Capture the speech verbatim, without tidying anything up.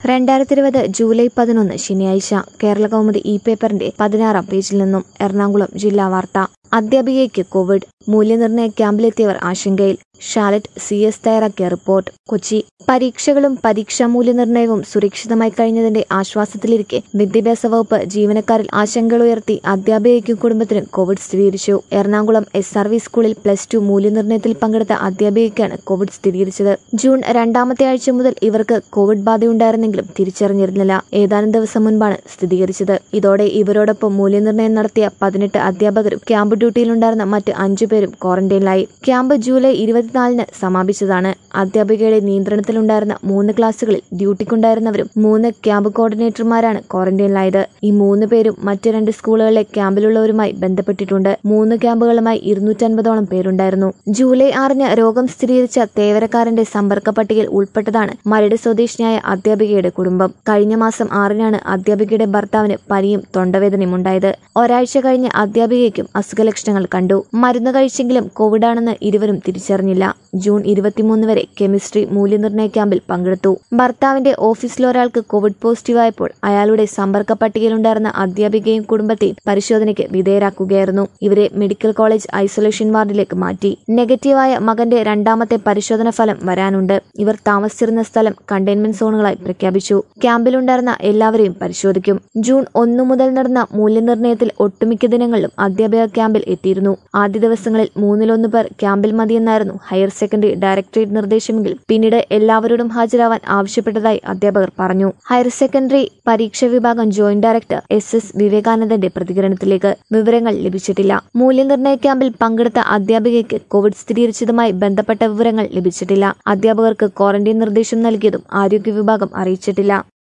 രണ്ടായിരത്തി ഇരുപത് ജൂലൈ പതിനൊന്ന് ശനിയാഴ്ച കേരളകൗമുദി ഇ പേപ്പറിന്റെ പതിനാറാം പേജിൽ നിന്നും എറണാകുളം ജില്ലാ വാർത്ത. അധ്യാപികയ്ക്ക് കോവിഡ്, മൂല്യനിർണ്ണയ ക്യാമ്പിലെത്തിയവർ ആശങ്കയിൽ. ഷാലറ്റ് സി എസ് തയ്യാറാക്കിയ റിപ്പോർട്ട്. കൊച്ചി. പരീക്ഷകളും പരീക്ഷാ മൂല്യനിർണ്ണയവും സുരക്ഷിതമായി കഴിഞ്ഞതിന്റെ ആശ്വാസത്തിലിരിക്കെ വിദ്യാഭ്യാസ വകുപ്പ് ജീവനക്കാരിൽ ആശങ്കകളുയർത്തി. അധ്യാപികയ്ക്കും കുടുംബത്തിനും കോവിഡ് സ്ഥിരീകരിച്ചു. എറണാകുളം എസ് ആർ വി സ്കൂളിൽ പ്ലസ് ടു മൂല്യനിർണ്ണയത്തിൽ പങ്കെടുത്ത അധ്യാപികയ്ക്കാണ് കോവിഡ് സ്ഥിരീകരിച്ചത്. ജൂൺ രണ്ടാമത്തെ ആഴ്ച മുതൽ ഇവർക്ക് കോവിഡ് ബാധയുണ്ടായിരുന്നെങ്കിലും തിരിച്ചറിഞ്ഞിരുന്നില്ല. ഏതാനും ദിവസം മുൻപാണ് സ്ഥിരീകരിച്ചത്. ഇതോടെ ഇവരോടൊപ്പം മൂല്യനിർണ്ണയം നടത്തിയ പതിനെട്ട് അധ്യാപകരും ക്യാമ്പ് ഡ്യൂട്ടിയിലുണ്ടായിരുന്ന മറ്റ് അഞ്ചു പേരും ക്വാറന്റൈനിലായി. ക്യാമ്പ് ജൂലൈ ഇരുപത്തിനാലിന് സമാപിച്ചതാണ്. അധ്യാപികയുടെ നിയന്ത്രണത്തിലുണ്ടായിരുന്ന മൂന്ന് ക്ലാസുകളിൽ ഡ്യൂട്ടിക്കുണ്ടായിരുന്നവരും മൂന്ന് ക്യാമ്പ് കോർഡിനേറ്റർമാരാണ് ക്വാറന്റൈനിലായത്. ഈ മൂന്ന് പേരും മറ്റ് രണ്ട് സ്കൂളുകളിലെ ക്യാമ്പിലുള്ളവരുമായി ബന്ധപ്പെട്ടിട്ടുണ്ട്. മൂന്ന് ക്യാമ്പുകളുമായി ഇരുന്നൂറ്റൻപതോളം പേരുണ്ടായിരുന്നു. ജൂലൈ ആറിന് രോഗം സ്ഥിരീകരിച്ച തേവരക്കാരന്റെ സമ്പർക്ക പട്ടികയിൽ ഉൾപ്പെട്ടതാണ് മരട് സ്വദേശിനിയായ അധ്യാപികയുടെ കുടുംബം. കഴിഞ്ഞ മാസം ആറിനാണ് അധ്യാപികയുടെ ഭർത്താവിന് പനിയും തൊണ്ടവേദനയും ഉണ്ടായത്. ഒരാഴ്ച കഴിഞ്ഞ് അധ്യാപികയ്ക്കും അസുഖലക്ഷണങ്ങൾ കണ്ടു. മരുന്ന് കഴിച്ചെങ്കിലും കോവിഡാണെന്ന് ഇരുവരും തിരിച്ചറിഞ്ഞില്ല. ജൂൺ ഇരുപത്തിമൂന്ന് വരെ കെമിസ്ട്രി മൂല്യനിർണ്ണയ ക്യാമ്പിൽ പങ്കെടുത്തു. ഭർത്താവിന്റെ ഓഫീസിലൊരാൾക്ക് കോവിഡ് പോസിറ്റീവായപ്പോൾ അയാളുടെ സമ്പർക്ക പട്ടികയിലുണ്ടായിരുന്ന അധ്യാപികയും കുടുംബത്തെയും പരിശോധനയ്ക്ക് വിധേയരാക്കുകയായിരുന്നു. ഇവരെ മെഡിക്കൽ കോളേജ് ഐസൊലേഷൻ വാർഡിലേക്ക് മാറ്റി. നെഗറ്റീവായ മകന്റെ രണ്ടാമത്തെ പരിശോധന ഫലം വരാനുണ്ട്. ഇവർ താമസിച്ചിരുന്ന സ്ഥലം കണ്ടെയ്ൻമെന്റ് സോണുകളായി പ്രഖ്യാപിച്ചു. ക്യാമ്പിലുണ്ടായിരുന്ന എല്ലാവരെയും പരിശോധിക്കും. ജൂൺ ഒന്ന് മുതൽ നടന്ന മൂല്യനിർണ്ണയത്തിൽ ഒട്ടുമിക്ക ദിനങ്ങളിലും അധ്യാപക ക്യാമ്പിൽ എത്തിയിരുന്നു. ആദ്യ ദിവസങ്ങളിൽ മൂന്നിലൊന്ന് പേർ ക്യാമ്പിൽ മതിയെന്നായിരുന്നു ഹയർ സെക്കൻഡറി ഡയറക്ടറേറ്റ് നിർദ്ദേശമെങ്കിൽ പിന്നീട് എല്ലാവരോടും ഹാജരാവാൻ ആവശ്യപ്പെട്ടതായി അധ്യാപകർ പറഞ്ഞു. ഹയർ സെക്കൻഡറി പരീക്ഷാ വിഭാഗം ജോയിന്റ് ഡയറക്ടർ എസ് എസ് വിവേകാനന്ദന്റെ പ്രതികരണത്തിലേക്ക്. വിവരങ്ങൾ ലഭിച്ചിട്ടില്ല. മൂല്യനിർണ്ണയ ക്യാമ്പിൽ പങ്കെടുത്ത അധ്യാപികയ്ക്ക് കോവിഡ് സ്ഥിരീകരിച്ചതുമായി ബന്ധപ്പെട്ട വിവരങ്ങൾ ലഭിച്ചിട്ടില്ല. അധ്യാപകർക്ക് ക്വാറന്റൈൻ നിർദ്ദേശം നൽകിയതും ആരോഗ്യ വിഭാഗം അറിയിച്ചിട്ടില്ല.